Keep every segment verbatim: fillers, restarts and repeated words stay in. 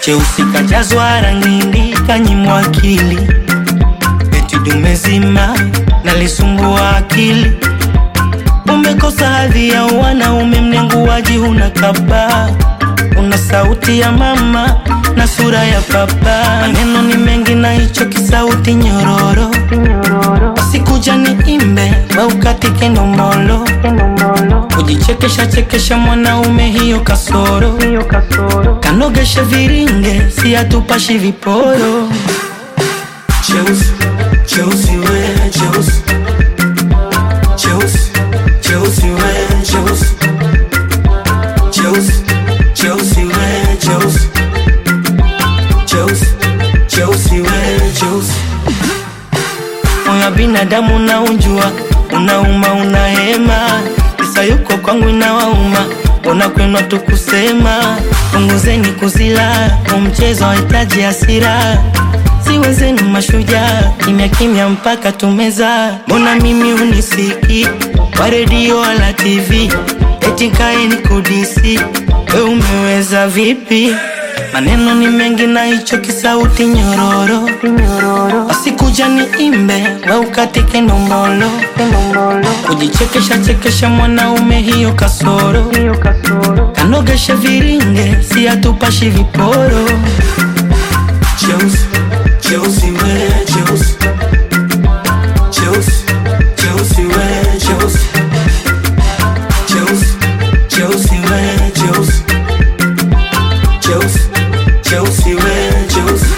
cheusi kajazwa rangi kanyimwa akili, eti dume zima nalisumbua akili. Umekosa hadhi ya wanaume, mnenguaji huna kaba, una sauti ya mama na sura ya papa. Maneno ni mengi na hicho kisauti nyororo, sikuja ni imbe wa ukatike nomolo. Ujichekesha chekesha mwanaume hiyo kasoro, kanogeshe viringe si atupashi viporo. Cheusi, cheusi we, cheusi, cheusi, cheusi we, cheusi, cheusi, cheusi we, cheusi, cheusi, cheusi we, cheusi. Moyo binadamu na unjua, unauma unahema, isa yuko kwangu inawauma, ona kwenu tukusema. Punguzeni kuzila, umchezo hitaji hasira, siwezeni mashujaa, kimya kimya mpaka tumeza. Mbona mimi unisiki, wa radio wala T V, eti kaeni kudisi, we umeweza vipi? Maneno ni mengi na hicho kisauti nyororo, asikuja ni imbe wa ukatike nomolo. Ujichekesha chekesha mwanaume hiyo kasoro, kanogeshe viringe si atupashi viporo. Cheusi, cheusi we, cheusi, cheusi, cheusi we, cheusi, cheusi, cheusi we, cheusi, cheusi, cheusi we, cheusi.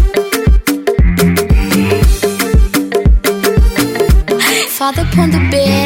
Father upon the bed.